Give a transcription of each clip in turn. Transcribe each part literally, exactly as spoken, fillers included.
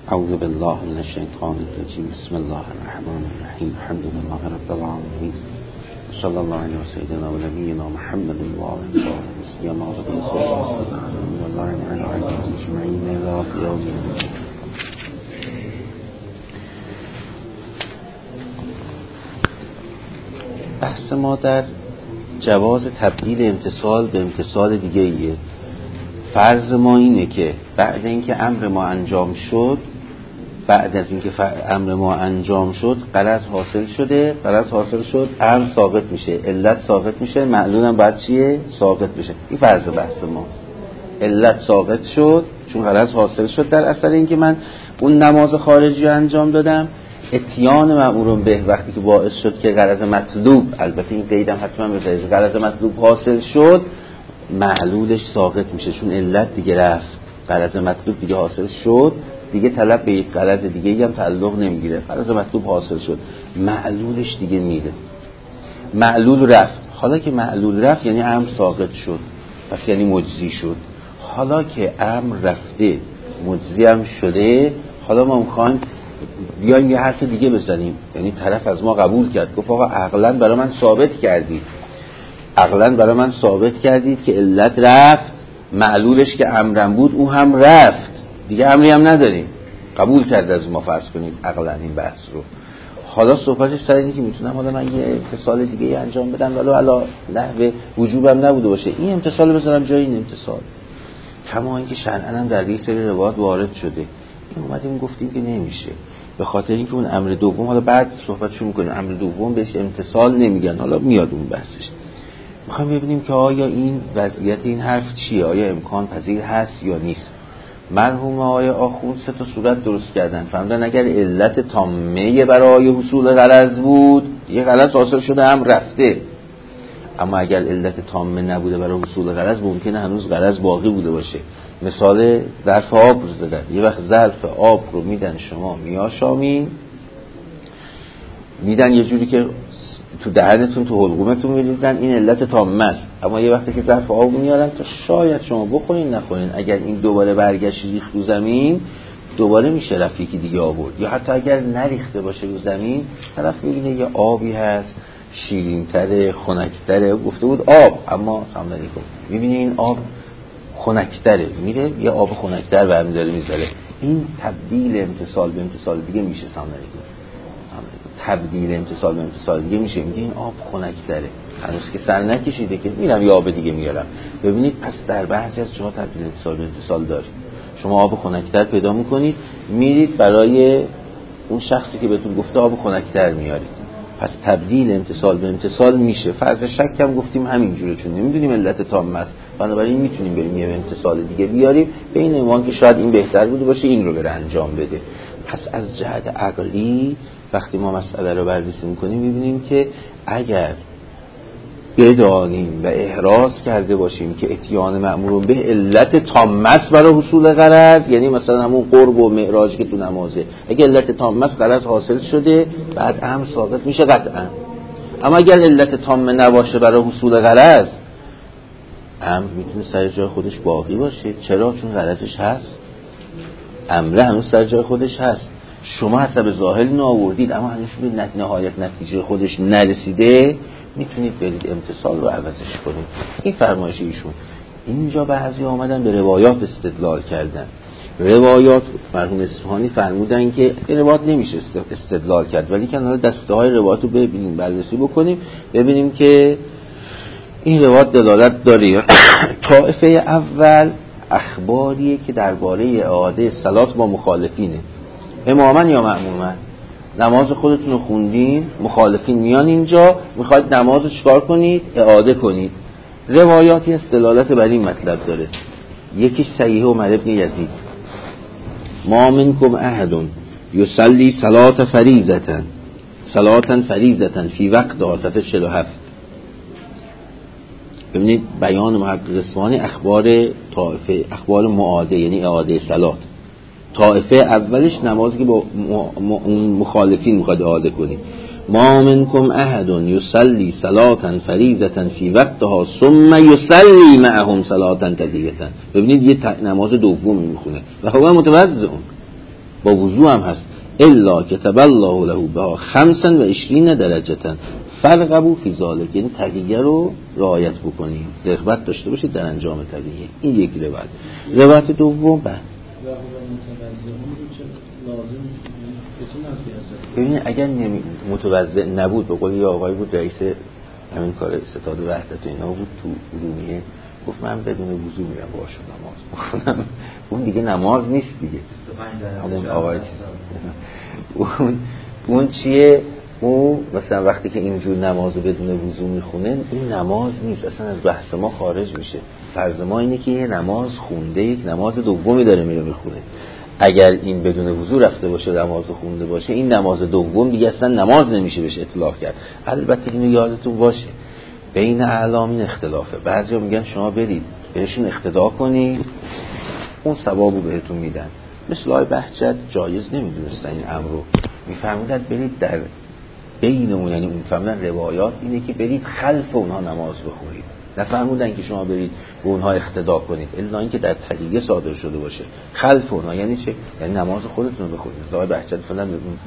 اعوذ بالله من الشیطان الرجیم. بسم الله الرحمن الرحیم. الحمد لله رب العالمین. صلی الله علیه و سیدنا و نبینا محمد و آله و سیما و صلی الله علیه و آله اجمعین الی یوم الدین. بحث ما در جواز تبدیل امتثال به امتثال دیگه ایه. فرض ما اینه که بعد اینکه امر ما انجام شد بعد از اینکه امر ما انجام شد غرض حاصل شده، غرض حاصل شد، امر ثابت میشه، علت ثابت میشه، معلول هم باید چیه؟ ثابت بشه. این فرض بحث ماست. علت ثابت شد چون غرض حاصل شد در اثر اینکه من اون نماز خارجی رو انجام دادم. اتیان مأمور به وقتی که باعث شد که غرض مطلوب، البته این قیدم حتما بذارید، غرض مطلوب حاصل شد، معلولش ساقط میشه چون علت دیگه رفت، غرض مطلوب دیگه حاصل شد، دیگه طلب به یک غرض دیگه هم تعلق نمیگیره، غرض مطلوب حاصل شد، معلولش دیگه میره، معلول رفت. حالا که معلول رفت یعنی امر ساقط شد، پس یعنی مجزی شد. حالا که امر رفته مجزی هم شده، حالا ما میخوایم بیایم یه حرف دیگه بزنیم. یعنی طرف از ما قبول کرد، گفت آقا عقلاً برای من ثابت کردید، عقلاً برای من ثابت کردید که علت رفت، معلولش که امرم بود او هم رفت، دیگه امری هم نداریم، قبول کرد از ما، فرض کنید عقلاً این بحث رو. حالا صحبتش سر اینه که میتونم حالا من یه امتثال دیگه انجام بدم ولو علا نحو وجوبم نبوده باشه، این امتثال بذارم جای این امتثال، کما اینکه شرعاً هم در یه سری روایات وارد شده. این اومدیم گفتیم که نمیشه، به خاطر اینکه اون امر دوم، حالا بعد صحبتشو میکنیم، امر دوم بهش امتثال نمیگن، حالا میاد اون بحثش. میخوایم ببینیم که آیا این وضعیت این حرف چیه، آیا امکان پذیر هست یا نیست. مرحوم آقای آخوند سه تا صورت درست کردن، فهمیدن اگر علت تامه برای حصول غرض بود، یه غرض حاصل شده هم رفته، اما اگر علت تامه نبوده برای حصول غرض، ممکنه هنوز غرض باقی بوده باشه. مثال ظرف آب رو زدن، یه وقت ظرف آب رو میدن شما میاشامین، میدن یه جوری که تو دهنتون تو حلقومتون میریزن، این علت تامه است. اما یه وقتی که ظرف آب میارن تا شاید شما بخورین نخورین، اگر این دوباره برگشت ریخت رو زمین، دوباره میشه رفیقی دیگه آورد. یا حتی اگر نریخته باشه رو زمین، طرف میبینه یه آبی هست شیرین‌تره، خنک‌تره، گفته بود آب، اما سلام علیکم میبینه این آب خنک‌تره، میره یه آب خنک‌تر برمی داره میذاره. این تبدیل امتثال به امتثال دیگه میشه. سلام علیکم. تبدیل امتثال به امتثال دیگه میشه، میگه این آب خنک‌تره، هنوز که سر نکشیده که، میرم یه آب دیگه میارم. ببینید پس در بعضی از شما تبدیل امتثال به امتثال دارید، شما آب خنک‌تر پیدا میکنید، میرید برای اون شخصی که بهتون گفته آب خنک‌تر میارید، پس تبدیل امتثال به امتثال میشه. فرض شک هم گفتیم همین جوره، چون نمیدونیم علت تام است، بنابراین میتونیم بریم یه امتثال دیگه بیاریم به این عنوان که شاید این بهتر بوده باشه این رو بره انجام بده. پس از جهت عقلی وقتی ما مسئله رو بررسی میکنیم میبینیم که اگر بدانیم و احراز کرده باشیم که اتیان مأمور به علت تامه است برای حصول غرض، یعنی مثلا همون قرب و معراج که تو نمازه، اگر علت تامه است غرض حاصل شده، بعد امر ثابت میشه قطعا. اما اگر علت تامه نباشه برای حصول غرض، امر میتونه سر جای خودش باقی باشه. چرا؟ چون غرضش هست، امر هنوز سر جای خودش هست. شما حسب ظاهر اینو آوردید اما هنوز به نهایت نتیجه خودش نرسیده، میتونید برید امتثال رو عوضش کنید. این فرمایش ایشون. اینجا بعضی آمدن به روایات استدلال کردن. روایات مرحوم اصفهانی فرمودن که این روایات نمیشه استدلال کرد، ولی کنار دسته های روایات رو ببینیم، بررسی بکنیم، ببینیم که این روایات دلالت داره. طائفه اول اخباریه که درباره اعاده صلات با مخالفینه، امامن یا مأمومن، نماز خودتون رو خوندین، مخالفین میان اینجا، میخواید نماز رو چکار کنید؟ اعاده کنید. روایاتی است دلالت بر این مطلب داره. یکیش صحیح عمر ابن یزید، ما منکم احد یصلی صلات فریضة صلاتا فریضة فی وقتها، صفحه چهل و هفت. ببینید بیان محقق اصفهانی اخبار طائفه، اخبار معاده یعنی اعاده صلات. طائفه اولش نمازی که با مخالفین میخواد اعاده کنی، ما منکم احد یصلی صلاتا فریضة فی وقتها ثم یصلی معهم صلاتا تدیة. ببینید یه نماز دوم میخونه و هو متوضع، با وضو هم هست. الا کتب الله له بها خمسا و عشرین درجه فرقبو فی ذالک، یعنی تقیه رو رعایت بکنید، رغبت داشته باشید در انجام تقیه. این یک روایت. روایت دوم بعد ببینید اگر متوضع نبود، به قول یه آقای بود رئیس همین کار ستاد وحدت اینا بود تو ارومیه، گفت من بدون وضو میرم باشون نماز بخونم. اون دیگه نماز نیست دیگه. همون آقای چیز اون اون چیه؟ اون مثلا وقتی که اینجور نمازو بدون وضو میخونه، این نماز نیست، اصلا از بحث ما خارج میشه. فرض ما اینه که یه نماز خونده، یک نماز دومی داره میره میخونه. اگر این بدون وضو رفته باشه نماز خونده باشه، این نماز دوم دیگه اصلا نماز نمیشه بهش اطلاق کرد. البته اینو یادتون باشه بین اعلامین اختلافه. بعضیا میگن شما برید بهشون اقتدا کنید، اون ثوابو بهتون میدن. مثل آقای بهجت جایز نمیدونستن این امر رو، میفرمودن برید در بین اون، یعنی اون فرمودن روایات اینه که برید خلف اونها نماز بخونید، نفرمودن که شما برید به اونها اقتدا کنید، الا اینکه در تقیه صادر شده باشه. خلف اونها یعنی چه؟ یعنی نماز خودتون رو بخونید. آقای بهجت فرمودن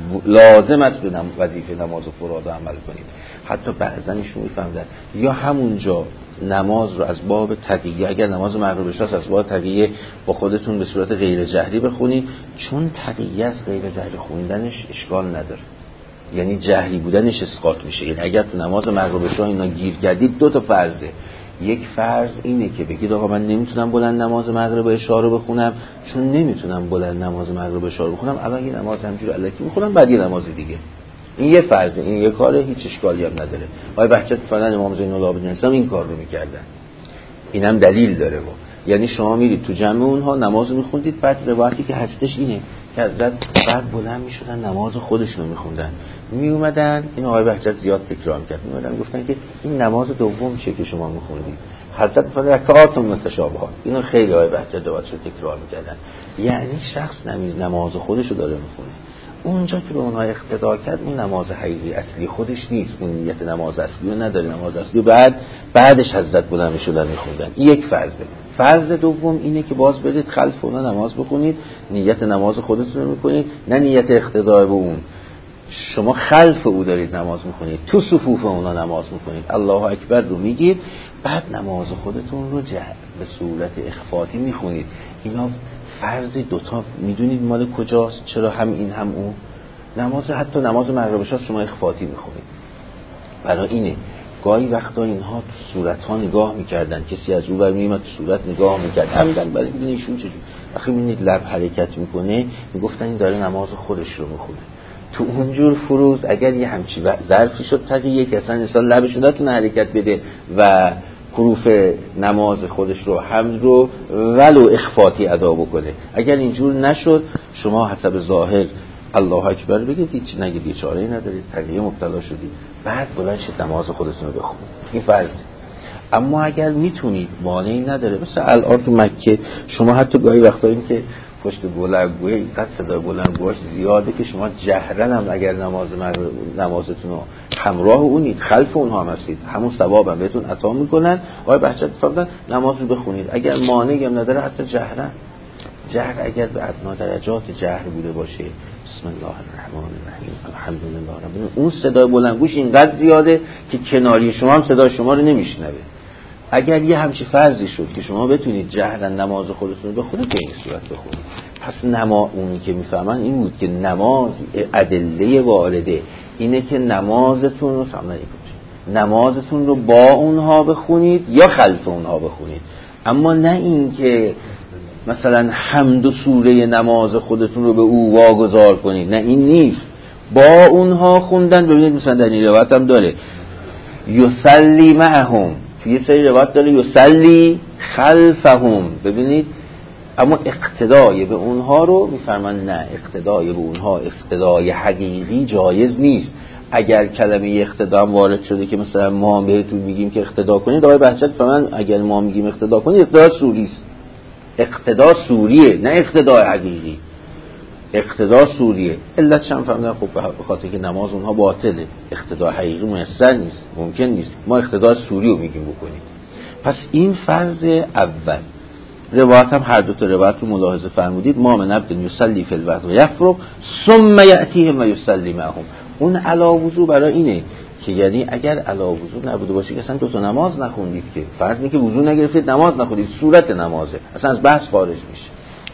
لازم است به وظیفه نماز فرائض عمل کنید. حتی بعضنشون میفهمدن یا همونجا نماز رو از باب تقیه، اگر نماز مغرب شاست از باب تقیه با خودتون به صورت غیر جهری بخونید، چون تقیه از غیر جهری خوندنش اشکال نداره، یعنی جهری بودنش اسقاط میشه. یعنی اگر تو نماز مغرب شاه اینا گیر کردید، دو تا فرضه. یک فرض اینه که بگید آقا من نمیتونم بلند نماز مغرب عشا رو بخونم، چون نمیتونم بلند نماز مغرب عشا رو بخونم، الان یه نماز همینجوری الکی میخونم، بعد یه نماز دیگه. این یه فرضه، این یه کاره، هیچ اشکالی هم نداره. آقای بهجت فرمان امام زین العابدین اسلام این کار رو میکردن. اینم دلیل داره. با یعنی شما میرید تو جمع اونها نماز رو میخوندید، بعد روایتی که هستش اینه که حضرت بعد بلند میشدن نماز خودشون رو میخوندن، میومدن این آقای بهجت زیاد تکرار میکرد، میومدن گفتن که این نماز دوم میشه که شما میخوندید. حضرت فرمود رکعات متشابهات. اینو خیلی آقای بهجت دوباره تکرار میکردن. یعنی شخص نمیز نماز خودش رو داره میخونه، اونجا که به اونها اقتدا کرد اون نماز حقیقی اصلی خودش نیست، اون نیت نماز اصلی رو نداره. نماز اصلی بعد بعدش حضرت بلند میشدن میخوندن. این یک فرضه. فرض دوم اینه که باز برید خلف اونا نماز بخونید، نیت نماز خودتون رو میکنید، نه نیت اقتدا به اون. شما خلف او دارید نماز میخونید، تو صفوف اونا نماز میخونید، الله اکبر رو میگید، بعد نماز خودتون رو جهر به صورت اخفاتی میخونید. اینا فرض دوتا میدونید مال کجاست؟ چرا هم این هم اون؟ نماز حتی نماز مغرب شاه شما اخفاتی میخونید. برای اینه گاهی وقتا اینها تو صورت ها نگاه میکردن، کسی از او بر میومد تو صورت نگاه میکرد، همین برای بدون ایشون چجور وقتی میبینید لب حرکت میکنه میگفتن این داره نماز خودش رو میخونه. تو اونجور فروز اگر یه همچی ظرفی شد تقیه که اصلا انسان لبش نتونه حرکت بده و حروف نماز خودش رو حمد رو ولو اخفاتی ادا بکنه، اگر اینجور نشد شما حسب ظاهر الله اکبر بگید، هیچ نگید، بیچاره‌ای ندارید، تقیه مبتلا شدید، بعد بلند شید نماز خودتون رو بخونید. این فرض. اما اگر میتونید مانعی نداره، مثل الان تو مکه شما حتی گاهی وقتا این که پشت بلندگوی اینقدر صدای بلندگوش زیاده که شما جهرن هم اگر نماز نمازتون رو همراه اونید، خلف اونها هم هستید، همون ثواب هم بهتون عطا میکنن. آقای بهجت فرمودن نماز رو بخونید، اگر مانعی هم نداره حتی جهرن. جهر اگر به ادنا درجات جهر بوده باشه، بسم الله الرحمن الرحیم الحمدلله رب العالمین، اون صدای بلندگوش اینقدر زیاده که کناری شما هم صدای شما رو نمیشنوه. اگر یه همچی فرضی شد که شما بتونید جهرن نماز خودتون رو بخونید، به این صورت بخونید. پس نما اونی که میفهمن این بود که نماز ادله وارده اینه که نمازتون رو سامنے کنید، نمازتون رو با اونها بخونید یا خلف اونها بخونید، اما نه این که مثلا حمد و سوره نماز خودتون رو به او واگذار کنید، نه این نیست، با اونها خوندن. ببینید مثلا در این روایت هم داره یصلی معهم، توی یه سری روایت داره یصلی خلفهم، ببینید، اما اقتدای به اونها رو میفرمان نه، اقتدای به اونها اقتدای حقیقی جایز نیست. اگر کلمه اقتدا هم وارد شده که مثلا ما بهتون میگیم که اقتدا کنید، آقای بهجت فرمان اگر ما میگیم اقتدا کنید، اقتدا سوری است، اقتدا سوریه نه اقتدای حقیقی، اقتدا سوریه. علتش هم فهمیدن خب به خاطر که نماز اونها باطله، اقتدا حقیقی میسر نیست، ممکن نیست، ما اقتدا سوری رو میگیم بکنید. پس این فرض اول. روایت هم هر دو تا روایت رو ملاحظه فرمودید، ما من عبد یصلی فی الوضو یفرغ ثم یأتیهم و یصلی معهم. اون علا وضو برای اینه که یعنی اگر علا وضو نبوده باشه که اصلا دو تا نماز نخوندید، که فرض اینه که وضو نگرفتید نماز نخوندید، صورت نمازه اصلا از بحث خارج میشه.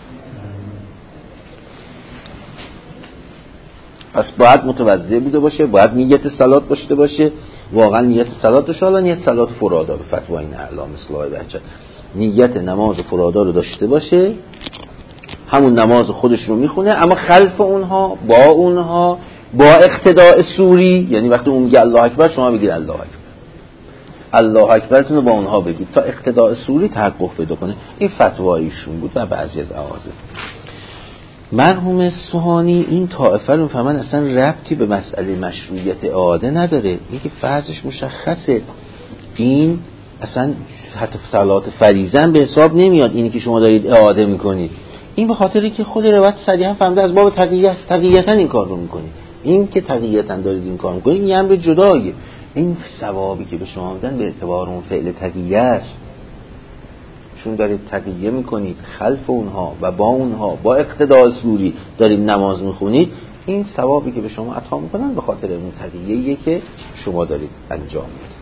پس باید متوضع بوده باشه، باید نیت صلات داشته باشه، واقعا نیت صلات داشته، حالا نیت صلات فرادا به فتوا این اعلام اصلاح بچه نیت نماز فرادا رو داشته باشه، همون نماز خودش رو میخونه، اما خلف اونها با اونها با اقتداء سوری، یعنی وقتی اون میگه الله اکبر شما بگید الله اکبر، الله اکبرتون رو با اونها بگید تا اقتداء سوری تحقق پیدا کنه. این فتوایشون بود و بعضی از اعاذر. مرحوم اصفهانی این طائفه رو میفهمن اصلا ربطی به مسئله مشروعیت اعاده نداره، این که فرضش مشخصه، این اصلا حتی صلات فریضه به حساب نمیاد اینی که شما دارید اعاده میکنید. این به خاطری که خود روایت صریحا فهمیده از باب تقیه است، تقیه‌تاً این کار رو میکنید. این که تقیه‌تاً دارید این کار میکنید این امر جداییه. این ثوابی که به شما میدن به اعتبار اون فعل تقیه است، چون دارید تقیه میکنید خلف اونها و با اونها با اقتداء سوری دارید نماز میخونید، این ثوابی که به شما عطا میکنن به خاطر اون تقیه‌ایه که شما دارید انجام میدید.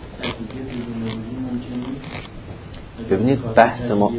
ببینید بحث ما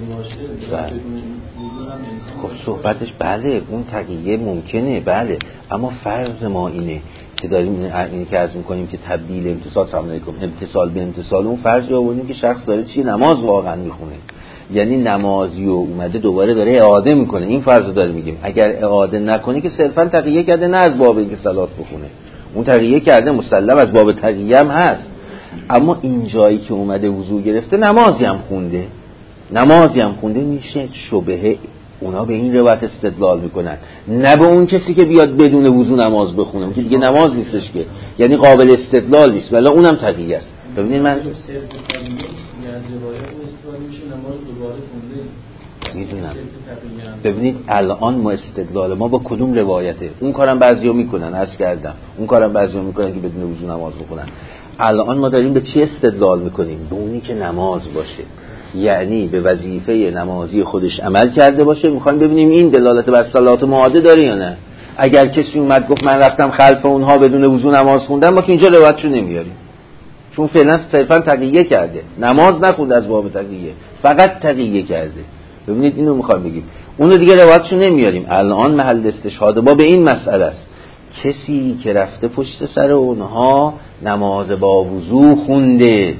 خب صحبتش بله اون تقیه ممکنه بله، اما فرض ما اینه که داریم اینی که عرض میکنیم که تبدیل امتصال سلام علیکم امتصال به امتصال، اون فرض آوردیم که شخص داره چی نماز واقعا میخونه، یعنی نمازی و اومده دوباره داره اعاده میکنه، این فرض رو داره میگیم. اگر اعاده نکنه که صرفا تقیه کرده، نه از باب اینکه صلات بخونه، اون تقیه کرده مسلم از باب تقیه هم هست، اما این جایی که اومده وضو گرفته نمازی هم خونده نمازی هم خونده میشه شبهه. اونا به این روایت استدلال میکنن، نه به اون کسی که بیاد بدون وضو نماز بخونه که دیگه نماز نیستش که، یعنی قابل استدلال نیست، ولی اونم تقیه است. ببینید من میدونم، ببینید الان ما استدلال ما با کدوم روایته، اون کارم بعضیا میکنن عرض کردم، اون کارم بعضیا میکنن که بدون وضو نماز بخونن. الان ما داریم به چی استدلال میکنیم؟ به اونی که نماز باشه، یعنی به وظیفه نمازی خودش عمل کرده باشه. میخوایم ببینیم این دلالت بر صلات معاده داره یا نه. اگر کسی اومد گفت من رفتم خلف اونها بدون وضو نماز خوندم، ما که اینجا روایتشو نمیاریم، چون فعلا صرفا تقیه کرده، نماز نخونده از باب تقیه، فقط تقیه کرده. ببینید اینو میخوایم بگیم، اونو دیگه روایتشو نمیاریم. الان محل استشهاد ما به این مسئله است، کسی که رفته پشت سر اونها نماز با وضو خونده،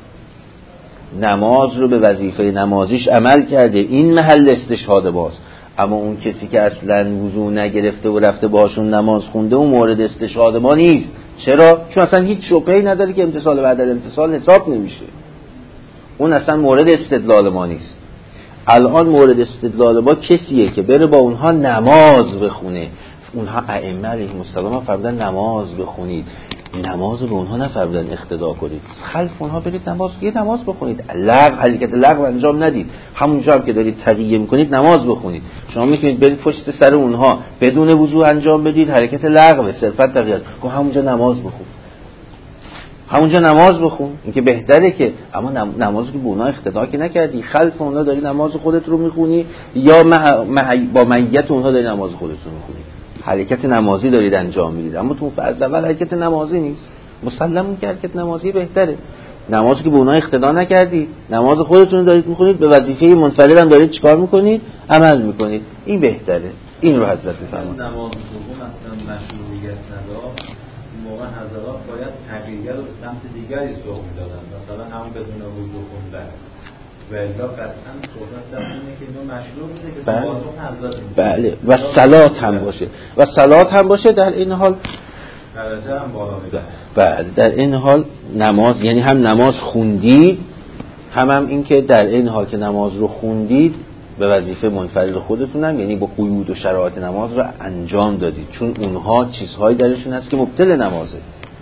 نماز رو به وظیفه نمازیش عمل کرده، این محل استشهاد ماست. اما اون کسی که اصلا وضو نگرفته و رفته باشون نماز خونده اون مورد استشهاد ما نیست. چرا؟ چون اصلا هیچ شبهه‌ای نداره که امتصال بعد از امتصال حساب نمیشه، اون اصلا مورد استدلال ما نیست. الان مورد استدلال ما کسیه که بره با اونها نماز بخونه. اونها ائمه علیهم السلام فرمودن نماز بخونید، نماز رو به اونها نفرمودن اقتدا کنید، خلف اونها برید نماز یه نماز بخونید، لغو حرکت لغو انجام ندید، همونجا هم که دارید تقیه میکنید نماز بخونید. شما میتونید برید پشت سر اونها بدون وضو انجام بدید، حرکت لغو صرفا تقیه، گفت همونجا نماز بخون، همونجا نماز بخون، این که بهتره که، اما نمازی که به اونها اقتدا که نکردی، خلف اونها داری نماز خودت رو میخونی یا مع... مع... با معیت اونها داری نماز خودت رو میخونی، حرکت نمازی دارید انجام میدید، اما تو فرض اول حرکت نمازی نیست. مسلمون که حرکت نمازی بهتره. نمازی که به اونها اقتدا نکردید، نماز خودتون رو دارید میخونید، به وظیفه منفرد هم دارید چیکار میکنید؟ عمل میکنید، این بهتره. این رو حضرت میفرمایند نماز دوم اصلا مشروعیت نداشت، موقع حضرات باید تغییر رو به سمت دیگری سوق میدادن، مثلا همون بدون وضو خوندن، و الا قطعا صحبت اینه که اینو مشروع بوده که بله. حضرت بله و صلات هم باشه و صلات هم باشه در این حال درجه هم بالا میده. بله در این حال نماز، یعنی هم نماز خوندید، هم هم این که در این حال که نماز رو خوندید به وظیفه منفرد خودتونم، یعنی با قیود و شرایط نماز رو انجام دادید، چون اونها چیزهایی درشون هست که مبطل نمازه.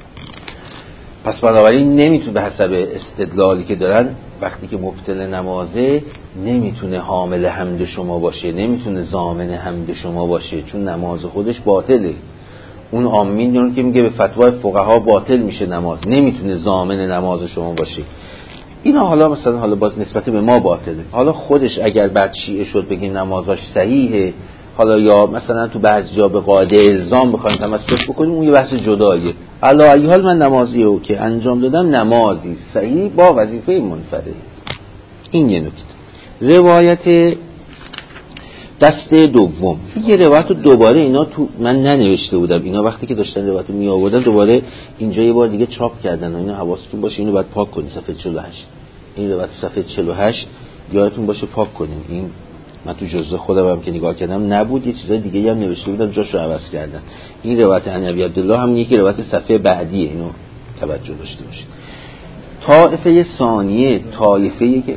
پس بنابراین نمیتونه به حسب استدلالی که دارن، وقتی که مبطل نمازه نمیتونه حامل حمد شما باشه، نمیتونه ضامن حمد شما باشه، چون نماز خودش باطله. اون عامین دارن که میگه به فتوای فقها باطل میشه نماز، نمیتونه ضامن نماز شما باشه. اینا حالا مثلا حالا باز نسبت به ما باطله. حالا خودش اگر بعد شیعه شد بگیم نمازاش صحیحه، حالا یا مثلا تو بعضی جا به قاعده الزام بخوایم تمسک بکنیم، اون یه بحث جداییه. علی ای حال من نمازی رو که انجام دادم نمازی صحیح با وظیفه منفرد. این یه نکته. روایت دسته دوم، یه روایت رو دوباره اینا تو من ننوشته بودم، اینا وقتی که داشتن روایت رو می آوردن دوباره اینجا یه بار دیگه چاپ کردن و اینا حواستون باشه اینو باید پاک کنید. صفحه چهل و هشت این روایت صفحه چهل و هشت یادتون باشه پاک کنیم. این من تو جزء خودم هم که نگاه کردم نبود، یه چیزای دیگه هم نوشته بودم جاشو عوض کردن. این روایت عن ابی عبدالله هم یکی روایت صفحه بعدیه، اینو توجه داشته باشید. طائفه ثانیه طایفه‌ای که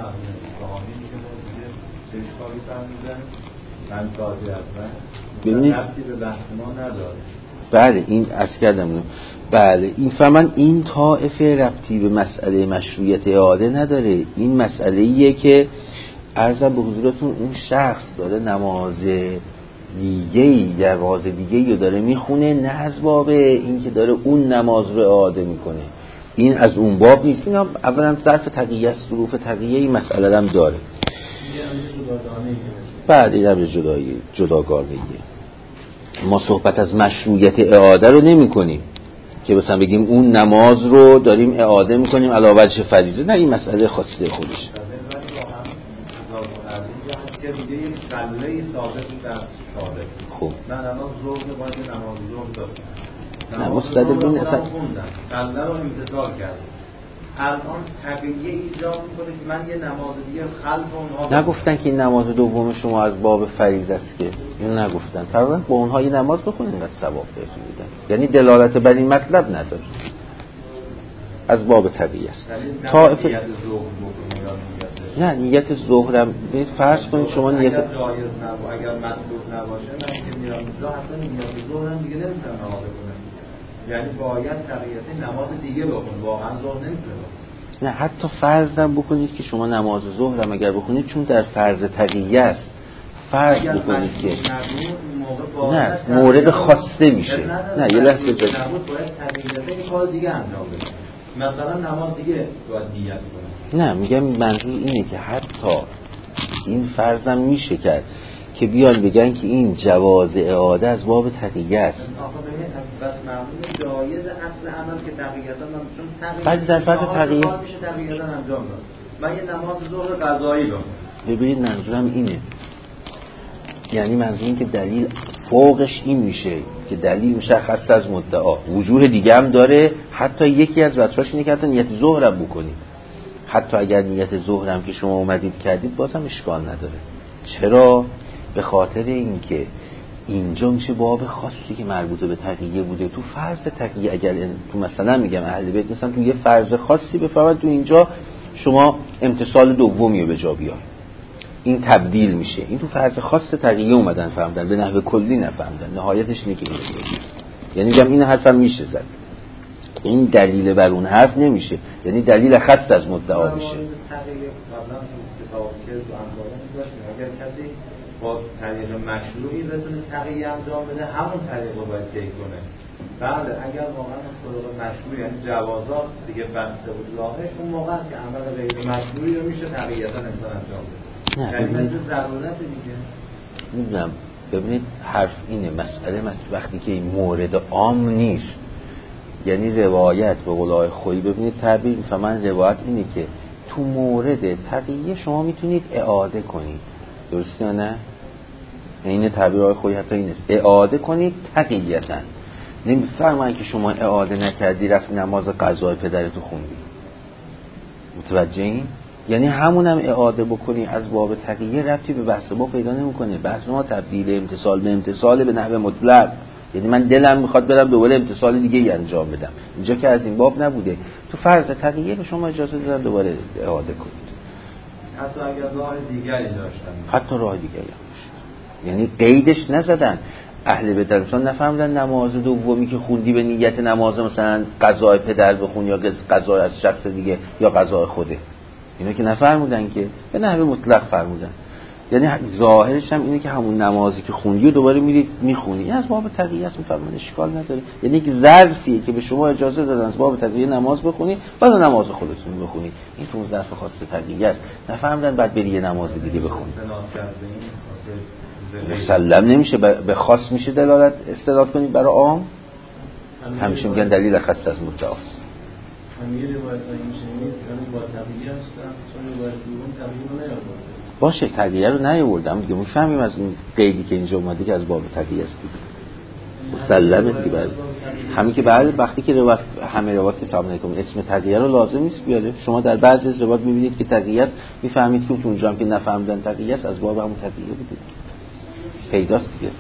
ببینید به بحث ما نداره. بله این عرض کردم. بله این فهمن این طائفه ربطی به مسئله مشروعیت اعاده نداره. این مسئله ایه که عرضم به حضورتون اون شخص داره نماز دیگه‌ای در واز دیگه‌ای رو داره میخونه، نه از باب این که داره اون نماز رو اعاده میکنه. این از اون باب نیست. این هم اولا ظرف تقیه است، ظروف تقیه این مسئله هم داره. بعد این امر جدایی جداگانه‌ایه. ما صحبت از مشروعیت اعاده رو نمی کنیم که مثلا بگیم اون نماز رو داریم اعاده میکنیم علاوه بر فریضه، نه این مسئله خاصه خودش. که دیگه یک سله ثابت در شاده. خب من نماز ظهر باید نماز ظهر دادم. نه مستدل بین اصلا سله رو امتثال کردم. الان تقیه ایجاب میکنه که من یه نماز دیگه خلف اونها نگفتن که این نماز دوم شما از باب فریضه است که اینو نگفتن. فرضاً با اونها یه نماز بخونید بعد ثواب بهتون میدن. یعنی دلالت بر این مطلب نداره. از باب طبیعی است. طائفه نه نیت ظهرم ببینید فرض کنید شما نیت اگر جایز نباشه اگر مطلوب نباشه من که میرم اونجا حتی نیت ظهرم دیگه نمیتونم نماز بخونم. یعنی باید طبیعتا نماز دیگه بخون، واقعا ظهر نمیتونه. نه حتی فرضم بکنید که شما نماز ظهرم اگر بخونید چون در فرض تقیه است فرض بکنید که نه مورد خاصه میشه. نه یه لحظه نبود باید طبیعتا یه کار دیگه انجام بده. مثلا نماز دیگه باید نیت کنه. نه میگم منظور اینه که حتی این فرضم میشه کرد که بیان بگن که این جواز اعاده از باب تقیه است. آخه ببین بس معمول جایز اصل عمل که تقییتا من چون تقییت بعد در فرض تقیه میشه تقییتا انجام داد. من یه نماز ظهر قضایی بخونم. ببینید منظورم اینه، یعنی منظور این که دلیل فوقش این میشه که دلیل مشخص از مدعا وجوه دیگه هم داره. حتی یکی از وجهاش اینه که حتی نیت ظهرم بکنید، حتی اگر نیت ظهرم که شما اومدید کردید بازم اشکال نداره. چرا؟ به خاطر اینکه اینجا میشه باب خاصی که مربوط به تقیه بوده. تو فرض تقیه اگر تو مثلا میگم اهل بیت مثلا تو یه فرض خاصی بفرمایید تو اینجا شما امتثال دومی رو به جا بیار، این تبدیل میشه. این تو فرض خاص تقیه اومدن فهمدن، به نحو کلی نفهمدن. نهایتش اینه که اینه. یعنی میگم این حرفم میشه زد، این دلیل بر اون حرف نمیشه، یعنی دلیل خاص از مدعا میشه. اگر کسی با طریق مشروعی بتونه تقیه انجام بده همون طریق رو باید طی کنه. بله اگر واقعا طریق مشروعی یعنی جوازات دیگه بسته بود لاهش، اون موقع است که عمل غیر مشروعی رو میشه تقییتا انسان انجام بده. یعنی مثل ضرورت دیگه. میدونم ببینید حرف اینه، مسئله مسئله وقتی که این مورد عام نیست، یعنی روایت به قولای خویی ببینید تعبیر میفهمن روایت اینه که تو مورد تقیه شما میتونید اعاده کنید، درسته یا نه؟ این تعبیرهای خویی حتی این است، اعاده کنید تقییتا. نمیفرمایند که شما اعاده نکردی رفتی نماز قضای پدرتو خوندی. متوجه این؟ یعنی همونم اعاده بکنی از باب تقیه ربطی به بحث ما پیدا نمیکنه. بحث ما تبدیل امتصال به امتصال به نحو مطلق، یعنی من دلم میخواد برم دوباره امتصال دیگه ای انجام بدم. اینجا که از این باب نبوده. تو فرض تقیه به شما اجازه دادن دوباره اعاده کنید، حتی اگر راه دیگری داشتن، حتی راه دیگری هم داشتن. یعنی قیدش نزدن. اهل بیت مثلا نفهمیدن نماز دومی که خوندی به نیت نماز مثلا قضای پدر بخون یا قضای از شخص دیگه یا قضای خودت، اینا که نفرمودن، که به نحو مطلق فرمودن. یعنی ظاهرش هم اینه که همون نمازی که خوندی و دوباره میرید میخونی. این از باب تقیه است، میفهمن اشکال نداره. یعنی یک ظرفیه که به شما اجازه دادن از باب تقیه نماز بخونی، بعد نماز خودتون بخونی. این تو ظرف خاص تقیه است. نفهمیدن بعد بری یه نماز دیگه بخونی. مسلم نمیشه، به خاص میشه دلالت استدلال کنید برای عام. همیشه میگن دلیل خاص از مدعاست. همین روایت این شنید یعنی با تقیه هستن، چون روایت دوم تقیه رو نیاورده. باشه تقیه رو نیاوردم دیگه، میفهمیم از این قیدی که اینجا اومده که از باب تقیه است دیگه. مسلمه دیگه. بعد همین که بعد وقتی که روایت همه روایت که صاحب نکنم اسم تقیه رو لازم نیست بیاره. شما در بعضی از روایت میبینید که تقیه است، میفهمید که اونجا هم که نفهمیدن تقیه است از باب همون تقیه بوده. پیداست دیگه.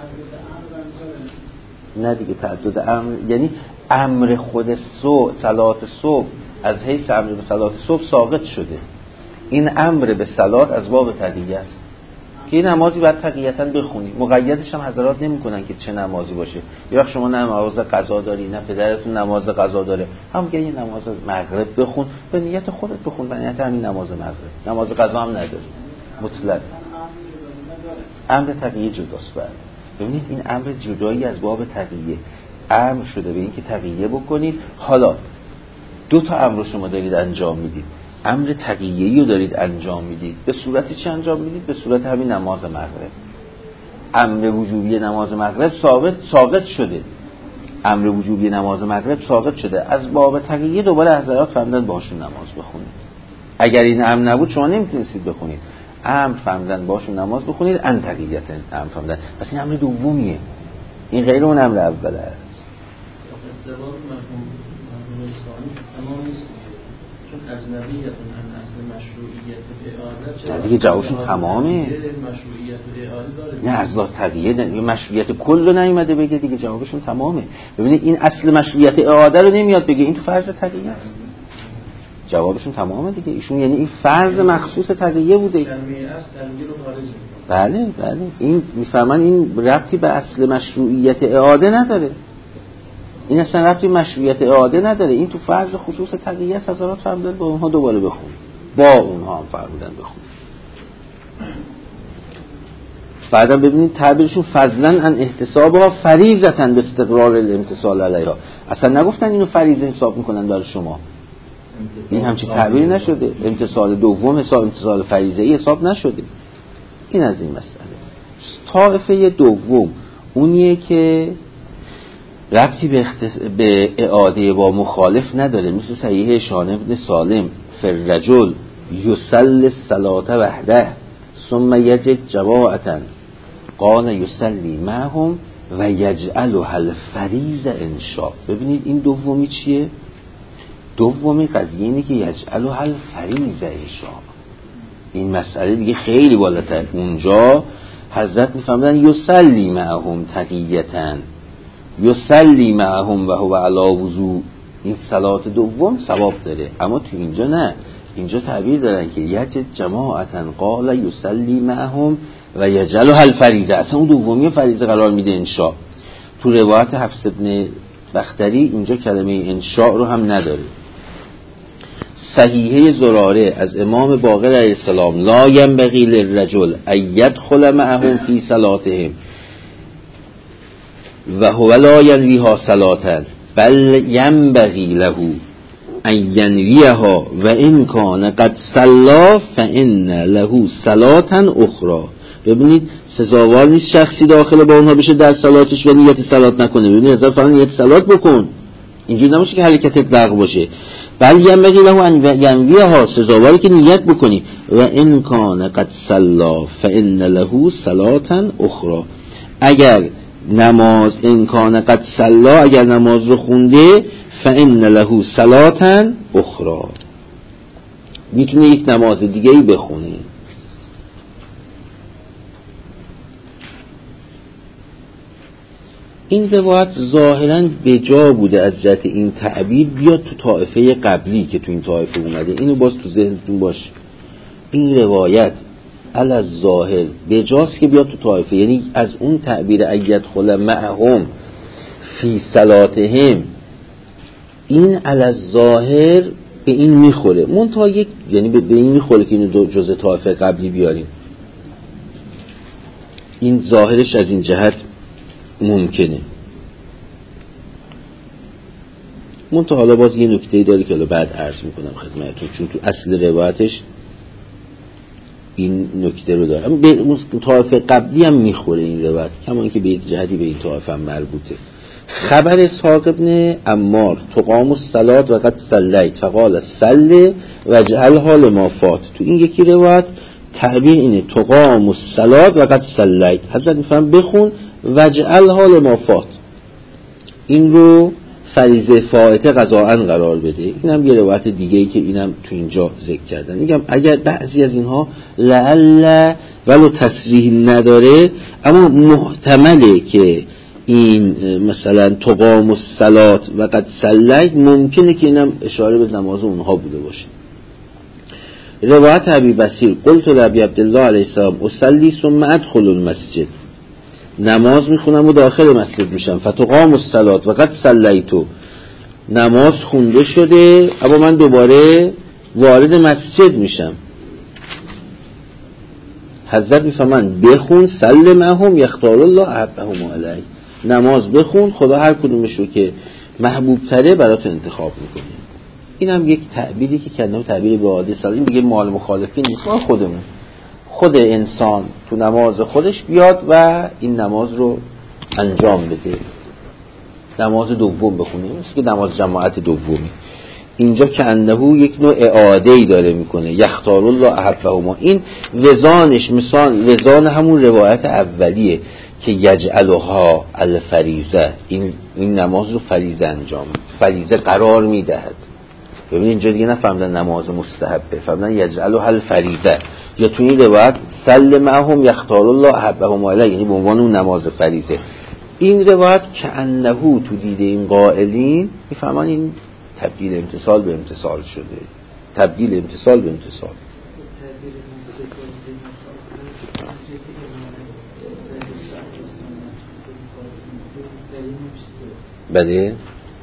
نه دیگه تعدد امر، یعنی امر خود صبح صلات صبح از حیث امر به صلات صبح ساقط شده. این امر به صلات از باب تقیه است که این نمازی باید تقییتاً بخونی. مقیدش هم حضرات نمی‌کنن که چه نمازی باشه. یه وقت شما نه نماز قضا داری، نه پدرتون نماز قضا داره، هم میگه این نماز مغرب بخون، به نیت خودت بخون، به نیت همین نماز مغرب. نماز قضا هم نداره مطلق. امر تقیه جداست. بعد ببینید این امر جدایی از باب تقیه امر شده به این که تقیه بکنید. حالا دو تا امر شما دارید انجام میدید. امر تقیه‌ای رو دارید انجام میدید. به صورت چی انجام میدید؟ به صورت همین نماز مغرب. امر وجوبی نماز مغرب ثابت ساقط شده. امر وجوبی نماز مغرب ساقط شده. از باب تقیه دوباره حضرات فرمودن باشون نماز بخونید. اگر این امر نبود شما نمیتونستید بخونید. امر فرمودن باشون نماز بخونید، ان تقییت امر فرمودن. پس این امر دومیه. این غیر اون امر اوله است. استقرار مفهوم مفهوم اسلامی تمام نیست. اجنبیتون ان اصل مشروعیت اعاده چه دیگه جوابشون تمامه. مشروعیت اعاده داره. نه از لحاظ تقیه نه، مشروعیت کل رو نمیاد بگه دیگه، جوابشون تمامه. ببینید این اصل مشروعیت اعاده رو نمیاد بگه، این تو فرض تقیه است. جوابشون تمامه دیگه. ایشون یعنی این فرض مخصوص تقیه بوده. کلمه اصل تقیه رو خارج می‌کنه. بله بله این میفهمن این ربطی به اصل مشروعیت اعاده نداره. این اصلا ربطی مشروعیت اعاده نداره. این تو فرض خصوص تقیه است. حضرات فرمودن با اونها دوباره بخون. با اونها هم فرمودن بخون. بعدم ببینید تعبیرشون فضلا ان احتسابها فریضةً به استقرار الامتصال علیها. اصلا نگفتن اینو فریضه حساب میکنن برای شما. این همچین تعبیری نشده. امتصال دوم حساب امتصال فریضه‌ای حساب نشده. این از این مسئله. طائفه دوم اونیه که ربطی به, اختص... به اعاده با مخالف نداره، مثل صحیح هشام ابن سالم فررجل یصلی الصلاة وحده ثم یجد جماعة قال یصلی معهم و یجعلها الفریضة ان شاء. ببینید این دومی چیه؟ دومی قضیه اینه که یجعلها الفریضة ان شاء. این مسئله دیگه خیلی بالاتر. اونجا حضرت میفهمدن یصلی معهم تقییتاً، یصلی معهم و هو علی وضو. این صلات دوم ثواب داره، اما تو اینجا نه. اینجا تعبیر دارن که یجد جماعتا قال یصلی معهم و یجعلها الفریضه. اصلا اون دومی فریضه قرار میده انشاء. تو روایت حفص ابن بختری اینجا کلمه انشاء رو هم نداره. صحیحه زراره از امام باقر علیه السلام لا ینبغی للرجل ان یدخل معهم فی صلاتهم و هو لا ینویها صلاة بل ینبغی له ان ینویها و ان کان قد صلا فان له صلاة اخرى. ببینید سزاوار نیست شخصی داخل با اونها بشه در صلاتش و نیت صلات نکنه. ببینید از فقط نیت صلات بکن، اینجوری نباشه که حرکتت لغو باشه. بل ینبغی له ان ینویها، سزاواری که نیت بکنی. و ان کان قد صلا فان له صلاة اخرى. اگر نماز امکان قد صلا، اگر نماز رو خونده، فان له صلاة اخرى، میتونه یک نماز دیگه ای بخونه. این روایت ظاهراً به جا بوده از جهت این تعبیر بیاد تو طائفه قبلی که تو این طائفه اومده. اینو باز تو ذهنتون باشه. این روایت علی الظاهر بجاست که بیاد تو طائفه، یعنی از اون تعبیر ایت خل معهم فی صلاتهم، این علی الظاهر به این میخوره. منتها یک یعنی به این میخوره که اینو جزء طائفه قبلی بیاریم. این ظاهرش از این جهت ممکنه. منتها حالا باز یه نکته‌ای داره که بعد عرض میکنم خدمتتون، چون تو اصل روایتش این نکته رو داره، اما به اون طایفه قبلی هم میخوره این روایت، کما اینکه به یک جهتی به این طایفه هم مربوطه. خبر اسحاق ابن عمار تقام الصلاة و قد صلیت فقال صل واجعلها لما فات، تو این یکی روایت تعبیر اینه تقام الصلاة و قد صلیت، حضرت میفهم بخون واجعلها لما فات، این رو فریضه فائته قضاءن قرار بده. اینم یه روایت دیگه ای که اینم تو اینجا ذکر کردن. میگم اگر بعضی از اینها لعل ولو تصریح نداره، اما محتمله که این مثلا تقام الصلاة و قد صلیت ممکنه که اینم اشاره به نماز اونها بوده باشه. روایت ابی بصیر قلت لابی عبدالله علیه السلام اصلی ثم ادخل المسجد، نماز میخونم و داخل مسجد میشم، فتقام الصلاة و قد صلیتو، نماز خونده شده اما من دوباره وارد مسجد میشم. حضرت میفهمن بخون سل معهم یختار الله احبهم علی، نماز بخون خدا هر کدومش رو که محبوب تره برات انتخاب میکنه. این هم یک تعبیری که کردم، تعبیر به عادی سال، این دیگه مال مخالفین نیست، ما خودمون خود انسان تو نماز خودش بیاد و این نماز رو انجام بده، نماز دوم بخونه، مثل که نماز جماعت دومی. اینجا که انه یک نوع اعاده‌ای داره میکنه، یختار الله احبهما، این وزانش مثال وزان همون روایت اولیه که یجعلها الفریضه، این این نماز رو فریضه انجام فریضه قرار میدهد. ببین اینجا دیگه نفهمدن نماز مستحبه، فهمدن یجعلها الفریضه، یا تو این روایت سل معهم یختار الله احبهم علی، یعنی به عنوان اون نماز فریضه. این روایت که انه تو دیده این قائلین میفهمن این تبدیل امتصال به امتصال شده، تبدیل امتصال به امتصال. بله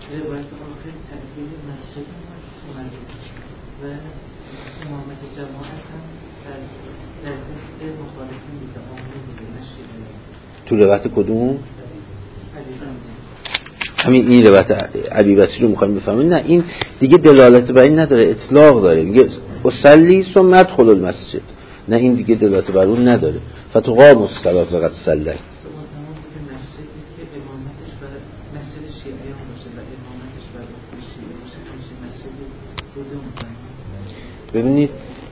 و امامت جماعت هم در دست مخالفین بوده، آمین بوده، نشیده. تو روایت کدوم؟ همین این روایت ابی بصیر رو میخوایم بفهمیم. نه این دیگه دلالت بر این نداره، اطلاق داره، میگه اصلی ثم ادخل المسجد، نه این دیگه دلالت بر اون نداره. فتقام الصلاة و قد صلیت، ببینید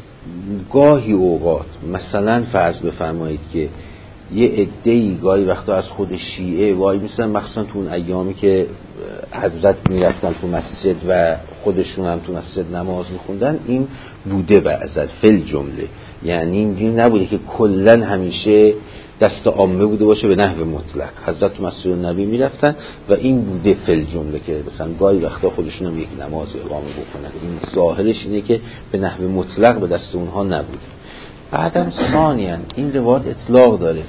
گاهی اوقات مثلا فرض بفرمایید که یه عده‌ای گاهی وقتا از خود شیعه وای میسن، مخصوصا تو اون ایامی که حضرت میرفتن تو مسجد و خودشون هم تو مسجد نماز میخوندن، این بوده بعضا فل جمله، یعنی این نبوده که کلن همیشه دست عامه بوده باشه به نحو مطلق. حضرت تو مسجد نبی میرفتن و این بوده فل جمله که مثلا گاهی وقتا خودشون هم یک نماز اقامه بکنن. این ظاهرش اینه که به نحو مطلق به دست اونها نبوده. بعدم ثانیاً این روایت اطلاق داره،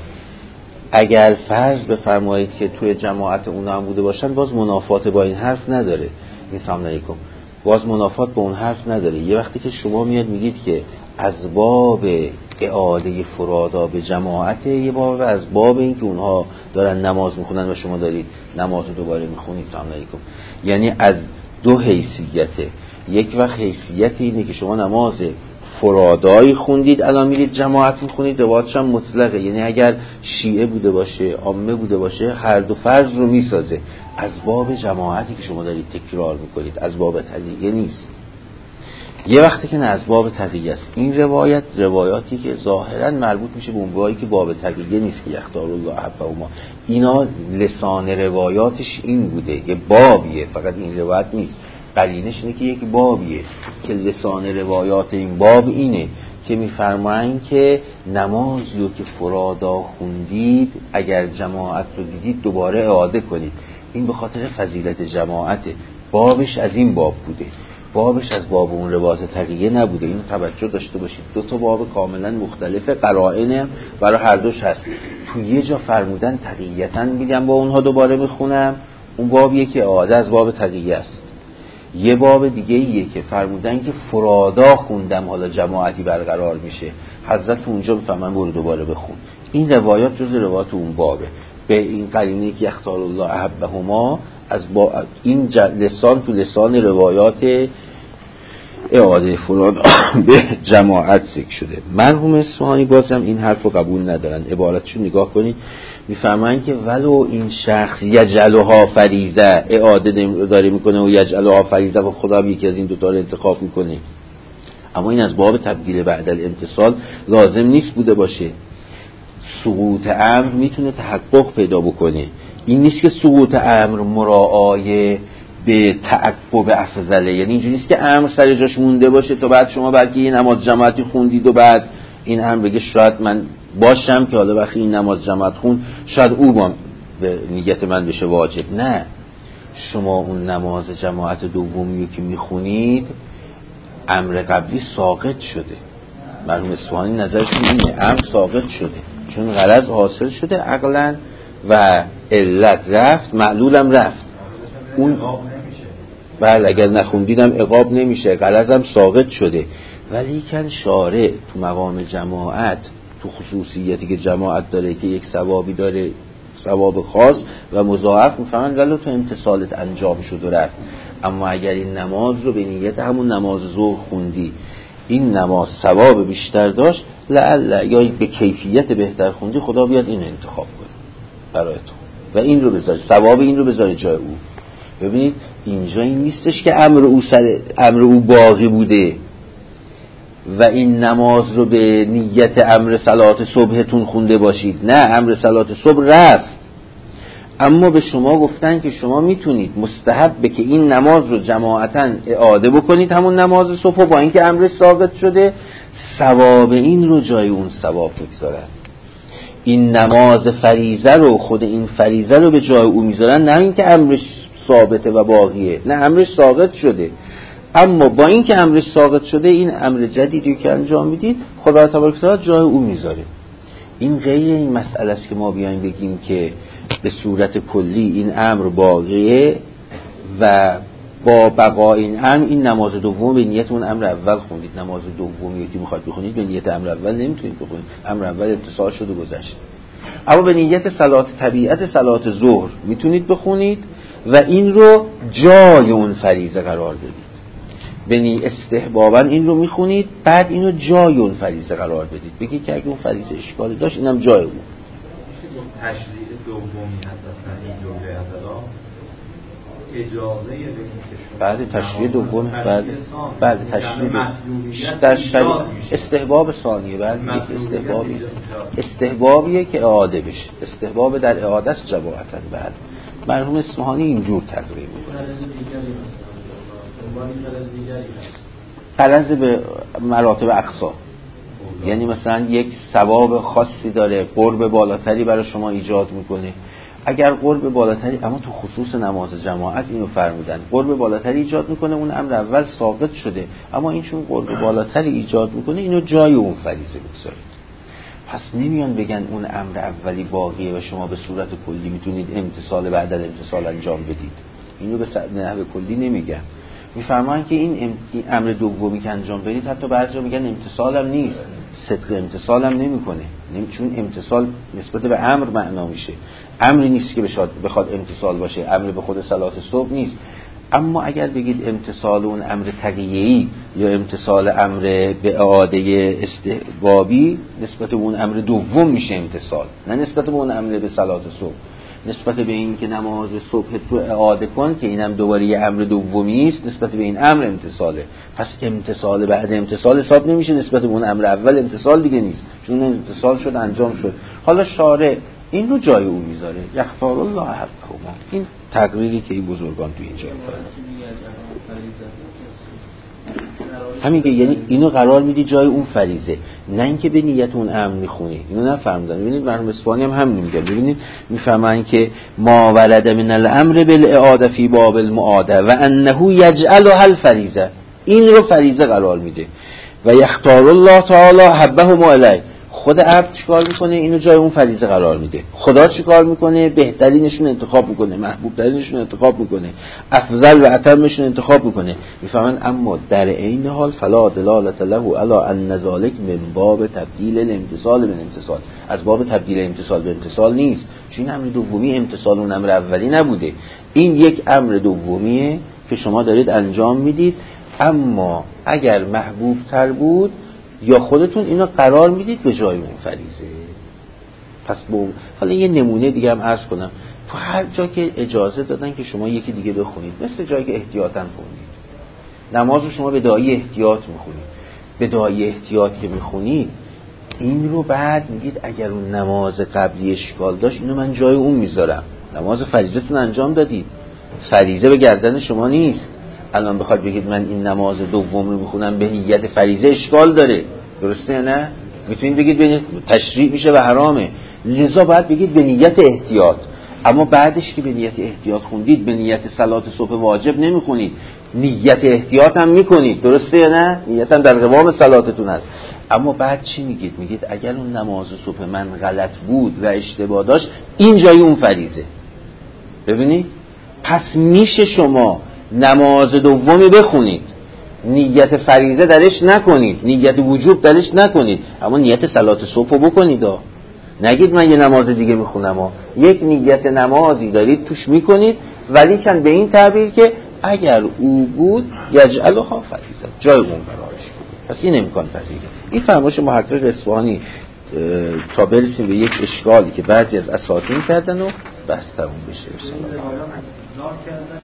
اگر فرض بفرمایید که توی جماعت اونا هم بوده باشن، باز منافات با این حرف نداره. السلام علیکم، باز منافات با اون حرف نداره. یه وقتی که شما میاد میگید که از باب اعاده فرادا به جماعت، یه باب از باب این که اونها دارن نماز میخونن و شما دارید نماز رو دوباره میخونید، السلام علیکم، یعنی از دو حیثیته. یک وقت حیثیت اینه که شما نماز فرادایی خوندید الان میرید جماعت میخونید، روایتش هم مطلقه، یعنی اگر شیعه بوده باشه عامه بوده باشه هر دو فرض رو میسازه. از باب جماعتی که شما دارید تکرار میکنید، از باب تقیه نیست. یه وقتی که نه از باب تقیه است. این روایت روایاتی که ظاهرا مربوط میشه به اون بابی که باب تقیه نیست که یختار الله احبهما، اینا لسان روایاتش این بوده، یه بابیه، فقط این روایت نیست. قرینش اینه که یک بابیه که لسان روایات این باب اینه که میفرمایند که نمازی رو که فرادا خوندید اگر جماعت رو دیدید دوباره اعاده کنید. این به خاطر فضیلت جماعته، بابش از این باب بوده، بابش از باب اون روایت تقیه نبوده. اینو توجه داشته باشید، دو تا باب کاملا مختلف، قرائن برای هر دوش هست. تو یه جا فرمودن تقیه‌تاً میگم با اونها دوباره میخونم، اون بابیه که اعاده از باب تقیه است. یه باب دیگه ایه که فرمودن که فرادا خوندم حالا جماعتی برقرار میشه، حضرت اونجا بفهمن برو دوباره بخون. این روایات جز روایات اون بابه. به این قرینه که یختار الله احبهما از با این لسان تو لسان روایات اعاده فلان به جماعت ذکر شده. مرحوم اصفهانی بازم این حرف رو قبول ندارن. عبارتشو نگاه کنید، میفهمن که ولو این شخص یجعلها فریضه اعاده داره میکنه و یجعلها فریضه و خدا یکی از این دوتا رو انتخاب میکنه، اما این از باب تبدیل بعد الامتصال لازم نیست بوده باشه. سقوط امر میتونه تحقق پیدا بکنه. این نیست که سقوط امر مراعای به تعقب افضله، یعنی اینجوری نیست که امر سر جاش مونده باشه تو بعد شما بلکه یه نماز جماعتی خوندید و بعد این امر بگه شاید من باشم که حالا وقتی این نماز جماعت خون شاید او با به نیت من بشه واجب. نه، شما اون نماز جماعت دومی که میخونید امر قبلی ساقط شده. مرحوم اصفهانی نظرشون اینه، امر ساقط شده چون غرض حاصل شده عقلا و علت رفت، معلولم رفت. اون بله اگر نخوندیدم عقاب نمیشه، غرضم ساقط شده. ولی کن شارع تو مقام جماعت، تو خصوصیتی که جماعت داره که یک ثوابی داره، ثواب خاص و مضاعف، میفهمن ولو تو امتصالت انجام شد و رفت. اما اگر این نماز رو به نیت همون نماز ظهر خوندی، این نماز ثواب بیشتر داشت، لعل یا به کیفیت بهتر خوندی، خدا بیاد این انتخاب کنه برای تو و این رو بذاری، ثواب این رو بذاری جای او. ببینید اینجا این نیستش که امر او سر امر او باقی بوده و این نماز رو به نیت امر صلات صبحتون خونده باشید. نه، امر صلات صبح رفت، اما به شما گفتن که شما میتونید مستحب به که این نماز رو جماعتاً اعاده بکنید، همون نماز صبح، با اینکه امرش ثابت شده، ثواب این رو جای اون ثواب میگذارن. این نماز فریضه رو، خود این فریضه رو به جای او میذارن، نه اینکه امرش ثابته و باقیه، نه امرش ساقط شده، اما با اینکه امرش ساقط شده این امر جدیدی که انجام میدید خدا تبارک و تعالی جای او میذاره. این غیر این مسئله است که ما بیایم بگیم که به صورت کلی این امر باقیه و با بقا این امر این نماز دوم به نیت اون امر اول خوندید، نماز دومی که میخواید بخونید به نیت امر اول نمیتونید بخونید، امر اول اتصال شده گذشت. اما به نیت صلات طبیعت صلات ظهر میتونید بخونید و این رو جای اون فریضه قرار بدید. بنی استحبابا این رو میخونید، بعد اینو جای اون فریضه قرار بدید، بگید که اگه اون فریضه اشکالی داشت اینم جای اون. تشریع دومی هست اصلا این جمله هزارا اجازه به این که شما بعد تشریع دوم بعد بعد تشریع در شریع استحباب ثانیه، بعد یک استحبابی استحبابیه که اعاده بشه، استحباب در اعاده است جماعتاً. بعد مرحوم اصفهانی اینجور تقریر میکنه، غرض به مراتب اقصا، یعنی مثلا یک ثواب خاصی داره، قرب بالاتری برای شما ایجاد میکنه. اگر قرب بالاتری، اما تو خصوص نماز جماعت اینو فرمودن، قرب بالاتری ایجاد میکنه، اون امر اول ثابت شده، اما این چون قرب بالاتری ایجاد میکنه اینو جای اون فریضه بگذارید. پس نمیان بگن اون امر اولی باقیه و شما به صورت کلی میتونید امتصال بعد از امتصال انجام بدید. اینو به نحو کلی نمیگن. میفرمان که این, ام... این امر دومی که انجام بدید حتی بعضیا میگن امتصالم نیست، صدق امتصالم نمیکنه، چون امتصال نسبت به امر معنا میشه، امری نیست که بخواد امتصال باشه، امر به خود صلات صبح نیست. اما اگر بگید امتصال اون امر تقییعی یا امتصال امر به اعاده استحبابی، نسبت به اون امر دوم میشه امتصال، نه نسبت به اون امر به صلات صبح. نسبت به این که نماز صبح تو اعاده کن که اینم دوباره یه امر دومی است، نسبت به این امر امتصاله. پس امتصال بعد امتصال حساب نمیشه، نسبت به اون امر اول امتصال دیگه نیست، چون امتصال شد انجام شد. حالا شارع این رو جای او میذاره، یختار الله حقهما. این تقریری که این بزرگان تو اینجا کردن همین که یعنی اینو قرار میدی جای اون فریضه، نه اینکه به نیت اون امر میخونی. اینو نفهمیدن. ببینید مرحوم اصفهانی هم همین میگه. ببینید میفهمن که ما ولد من الامر بالاعاده فی باب المعاده و انه یجعلها الفریضه، این رو فریضه قرار میده و یختار الله تعالی حبهم علی، خود عبد چیکار میکنه؟ اینو جای اون فریضه قرار میده. خدا چیکار میکنه؟ بهترینشون انتخاب میکنه، محبوب ترینشون انتخاب میکنه، افضل و اتمشون انتخاب میکنه. میفهمن اما در عین حال فلا دلالت له علی ان ذلک من باب تبدیل الامتصال به امتصال، از باب تبدیل امتصال به امتصال نیست، چون این امر دومی امتصال اون امر اولی نبوده. این یک امر دومیه که شما دارید انجام میدید، اما اگر محبوب تر بود یا خودتون اینو قرار میدید به جای اون فریضه. پس با حالا یه نمونه دیگه هم عرض کنم. تو هر جا که اجازه دادن که شما یکی دیگه بخونید، مثل جایی که احتیاطاً خوندید، نماز رو شما به داعی احتیاط میخونید، به داعی احتیاط که میخونید این رو بعد میگید اگر اون نماز قبلی اشکال داشت اینو من جای اون میذارم. نماز فریضه تون انجام دادید، فریضه به گردن شما نیست. الان بخواد بگید من این نماز دوم رو میخونم به نیت فریضه، اشکال داره، درسته نه؟ میتونید بگید به تشریع میشه و حرامه، لذا باید بگید به نیت احتیاط. اما بعدش که به نیت احتیاط خوندید به نیت صلات صبح واجب نمیخونید، نیت احتیاط هم میکنید، درسته یا نه؟ نیت هم در قوام صلاتتون هست. اما بعد چی میگید؟ میگید اگر اون نماز صبح من غلط بود و اشتباه داشت این جای اون فریضه. ببینید پس میشه شما نماز دومی بخونید، نیت فریضه درش نکنید، نیت وجوب درش نکنید، اما نیت صلات صبح بکنید ها. نگید من یه نماز دیگه میخونم ها. یک نیت نمازی دارید توش میکنید، ولی کن به این تعبیر که اگر او بود یجعلها فریضه، جای اون قرارش کنید. پس این امکان پذیره. این فرمایش محقق اصفهانی تا برسیم به یک اشکالی که بعضی از اساتید کردن و بس تموم بشه.